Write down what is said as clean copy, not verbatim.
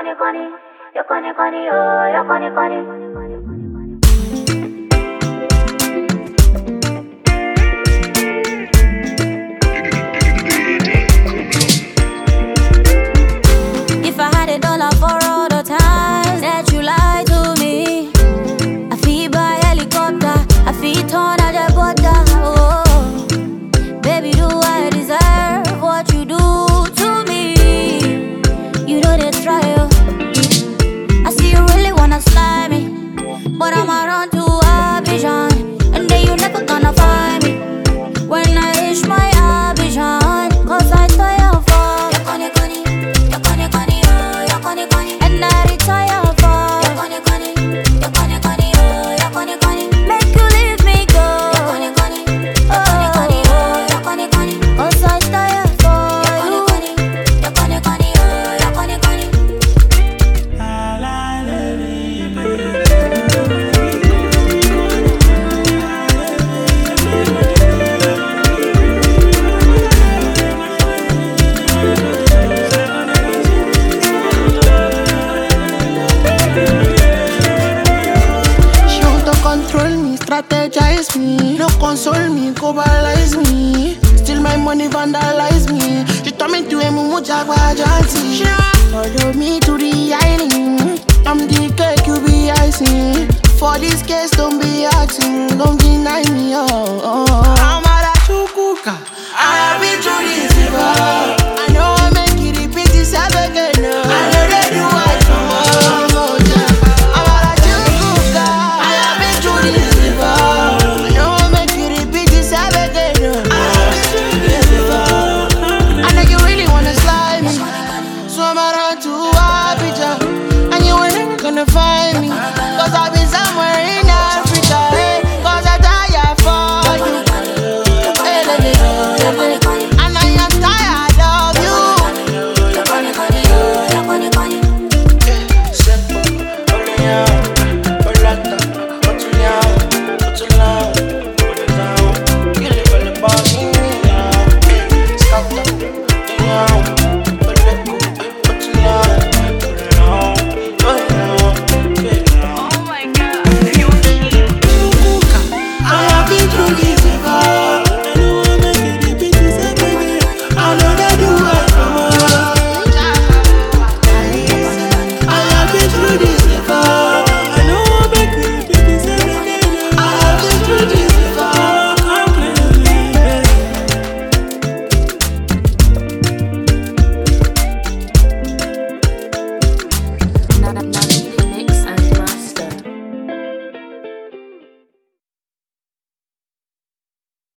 If I had $1 for all the times that you lied to me, I feel by helicopter, I feel torn out the butter. Oh, baby, do I deserve what you do to me? You know this trial. I see you really wanna slide me, but I'm around to Abidjan, and then you never gonna find me when I reach my Abidjan, 'cause I tire for your conny, oh, your conny, and I retire for your conny, oh, your conny, make you leave me go, your conny, oh, your conny, 'cause I tire for you, your conny, oh, your conny. She want to control me, strategize me, no console me, cobalize me. Steal my money, vandalize me. She turn me to a mumu jagwa janty. She